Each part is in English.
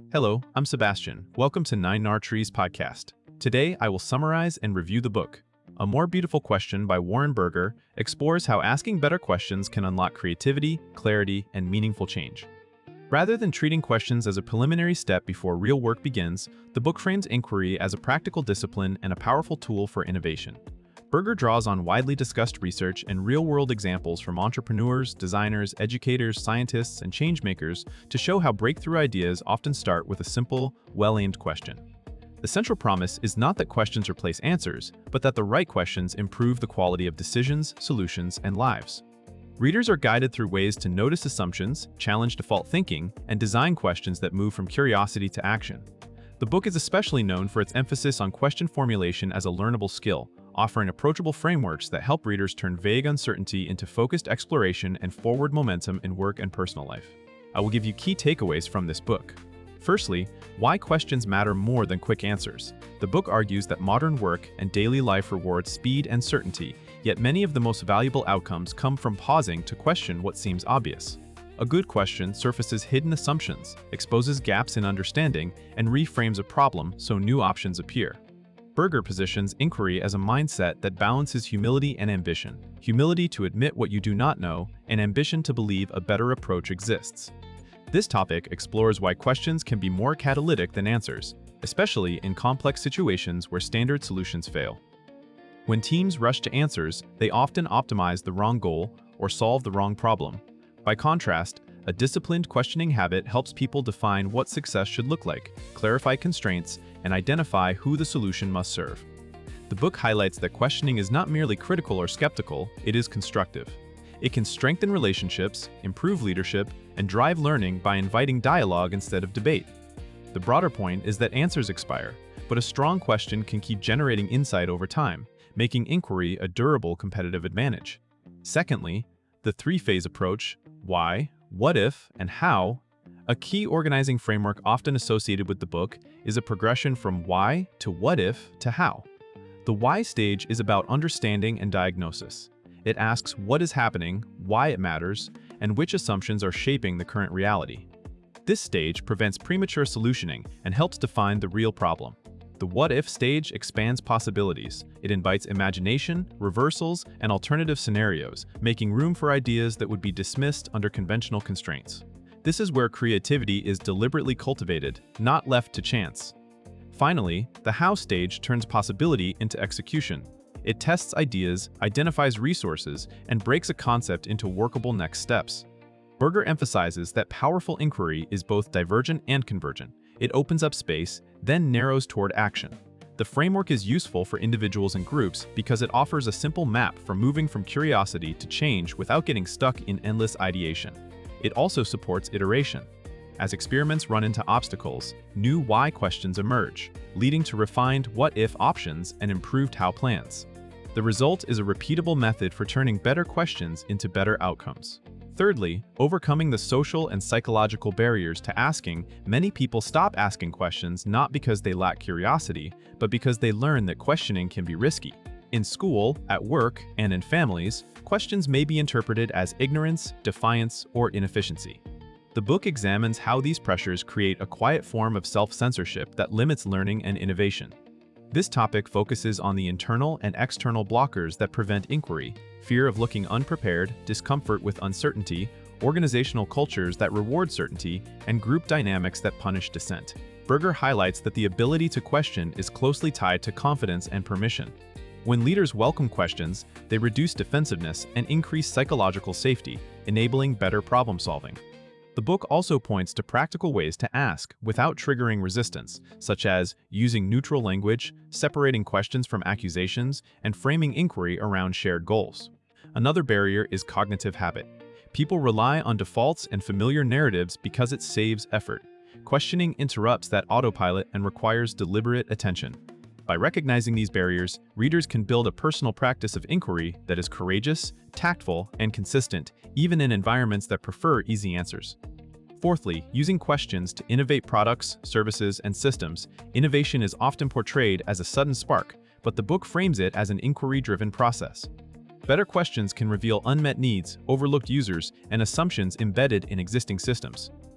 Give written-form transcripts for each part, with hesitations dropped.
Hello, I'm Sebastian. Welcome to Nine Nar Trees podcast. Today, I will summarize and review the book. A More Beautiful Question by Warren Berger explores how asking better questions can unlock creativity, clarity, and meaningful change. Rather than treating questions as a preliminary step before real work begins, the book frames inquiry as a practical discipline and a powerful tool for innovation. Berger draws on widely discussed research and real-world examples from entrepreneurs, designers, educators, scientists, and changemakers to show how breakthrough ideas often start with a simple, well-aimed question. The central promise is not that questions replace answers, but that the right questions improve the quality of decisions, solutions, and lives. Readers are guided through ways to notice assumptions, challenge default thinking, and design questions that move from curiosity to action. The book is especially known for its emphasis on question formulation as a learnable skill, offering approachable frameworks that help readers turn vague uncertainty into focused exploration and forward momentum in work and personal life. I will give you key takeaways from this book. Firstly, why questions matter more than quick answers. The book argues that modern work and daily life reward speed and certainty, yet many of the most valuable outcomes come from pausing to question what seems obvious. A good question surfaces hidden assumptions, exposes gaps in understanding, and reframes a problem so new options appear. Berger positions inquiry as a mindset that balances humility and ambition. Humility to admit what you do not know, and ambition to believe a better approach exists. This topic explores why questions can be more catalytic than answers, especially in complex situations where standard solutions fail. When teams rush to answers, they often optimize the wrong goal or solve the wrong problem. By contrast, a disciplined questioning habit helps people define what success should look like, clarify constraints, and identify who the solution must serve. The book highlights that questioning is not merely critical or skeptical, it is constructive. It can strengthen relationships, improve leadership, and drive learning by inviting dialogue instead of debate. The broader point is that answers expire, but a strong question can keep generating insight over time, making inquiry a durable competitive advantage. Secondly, the three-phase approach, why, what if, and how, a key organizing framework often associated with the book is a progression from why to what if to how. The why stage is about understanding and diagnosis. It asks what is happening, why it matters, and which assumptions are shaping the current reality. This stage prevents premature solutioning and helps define the real problem. The what-if stage expands possibilities. It invites imagination, reversals, and alternative scenarios, making room for ideas that would be dismissed under conventional constraints. This is where creativity is deliberately cultivated, not left to chance. Finally, the how stage turns possibility into execution. It tests ideas, identifies resources, and breaks a concept into workable next steps. Berger emphasizes that powerful inquiry is both divergent and convergent. It opens up space, then narrows toward action. The framework is useful for individuals and groups because it offers a simple map for moving from curiosity to change without getting stuck in endless ideation. It also supports iteration. As experiments run into obstacles, new why questions emerge, leading to refined what-if options and improved how plans. The result is a repeatable method for turning better questions into better outcomes. Thirdly, overcoming the social and psychological barriers to asking, many people stop asking questions not because they lack curiosity, but because they learn that questioning can be risky. In school, at work, and in families, questions may be interpreted as ignorance, defiance, or inefficiency. The book examines how these pressures create a quiet form of self-censorship that limits learning and innovation. This topic focuses on the internal and external blockers that prevent inquiry, fear of looking unprepared, discomfort with uncertainty, organizational cultures that reward certainty, and group dynamics that punish dissent. Berger highlights that the ability to question is closely tied to confidence and permission. When leaders welcome questions, they reduce defensiveness and increase psychological safety, enabling better problem solving. The book also points to practical ways to ask without triggering resistance, such as using neutral language, separating questions from accusations, and framing inquiry around shared goals. Another barrier is cognitive habit. People rely on defaults and familiar narratives because it saves effort. Questioning interrupts that autopilot and requires deliberate attention. By recognizing these barriers, readers can build a personal practice of inquiry that is courageous, tactful, and consistent, even in environments that prefer easy answers. Fourthly, using questions to innovate products, services, and systems. Innovation is often portrayed as a sudden spark, but the book frames it as an inquiry-driven process. Better questions can reveal unmet needs, overlooked users, and assumptions embedded in existing systems.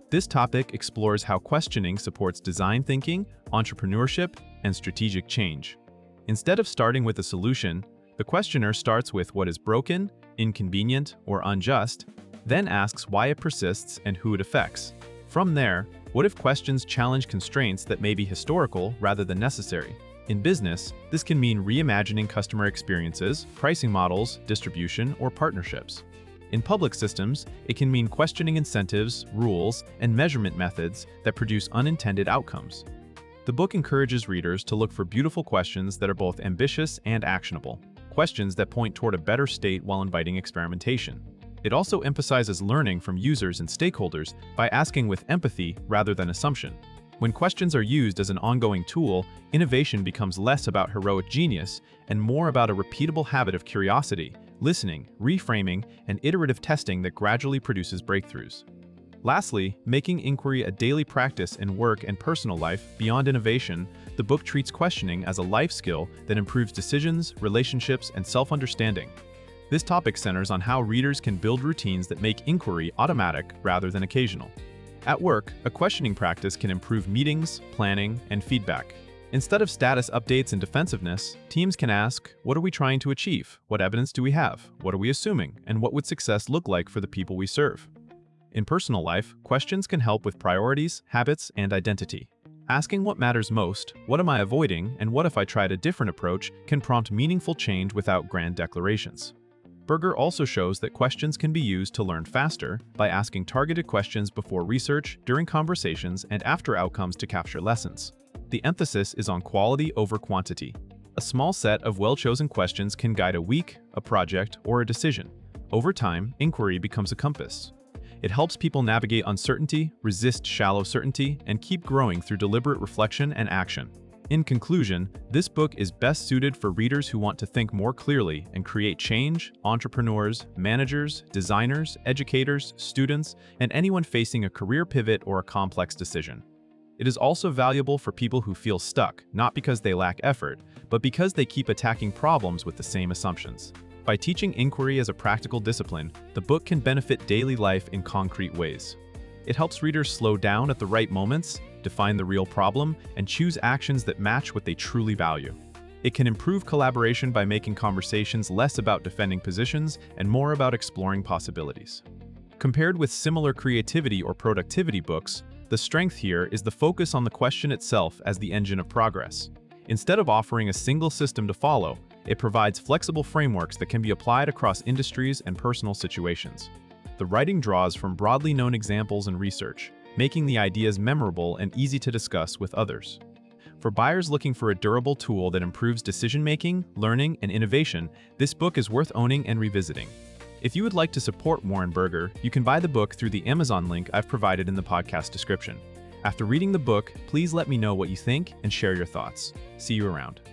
This topic explores how questioning supports design thinking, entrepreneurship, and strategic change. Instead of starting with a solution, the questioner starts with what is broken, inconvenient, or unjust, then asks why it persists and who it affects. From there, what if questions challenge constraints that may be historical rather than necessary? In business, this can mean reimagining customer experiences, pricing models, distribution, or partnerships. In public systems, it can mean questioning incentives, rules, and measurement methods that produce unintended outcomes. The book encourages readers to look for beautiful questions that are both ambitious and actionable, questions that point toward a better state while inviting experimentation. It also emphasizes learning from users and stakeholders by asking with empathy rather than assumption. When questions are used as an ongoing tool, innovation becomes less about heroic genius and more about a repeatable habit of curiosity, listening, reframing, and iterative testing that gradually produces breakthroughs. Lastly, making inquiry a daily practice in work and personal life beyond innovation, the book treats questioning as a life skill that improves decisions, relationships, and self-understanding. This topic centers on how readers can build routines that make inquiry automatic rather than occasional. At work, a questioning practice can improve meetings, planning, and feedback. Instead of status updates and defensiveness, teams can ask, what are we trying to achieve? What evidence do we have? What are we assuming? And what would success look like for the people we serve? In personal life, questions can help with priorities, habits, and identity. Asking what matters most, what am I avoiding, and what if I tried a different approach can prompt meaningful change without grand declarations. Berger also shows that questions can be used to learn faster by asking targeted questions before research, during conversations, and after outcomes to capture lessons. The emphasis is on quality over quantity. A small set of well-chosen questions can guide a week, a project, or a decision. Over time, inquiry becomes a compass. It helps people navigate uncertainty, resist shallow certainty, and keep growing through deliberate reflection and action. In conclusion, this book is best suited for readers who want to think more clearly and create change, entrepreneurs, managers, designers, educators, students, and anyone facing a career pivot or a complex decision. It is also valuable for people who feel stuck, not because they lack effort, but because they keep attacking problems with the same assumptions. By teaching inquiry as a practical discipline, the book can benefit daily life in concrete ways. It helps readers slow down at the right moments, define the real problem, and choose actions that match what they truly value. It can improve collaboration by making conversations less about defending positions and more about exploring possibilities. Compared with similar creativity or productivity books, the strength here is the focus on the question itself as the engine of progress. Instead of offering a single system to follow, it provides flexible frameworks that can be applied across industries and personal situations. The writing draws from broadly known examples and research, making the ideas memorable and easy to discuss with others. For buyers looking for a durable tool that improves decision-making, learning, and innovation, this book is worth owning and revisiting. If you would like to support Warren Berger, you can buy the book through the Amazon link I've provided in the podcast description. After reading the book, please let me know what you think and share your thoughts. See you around.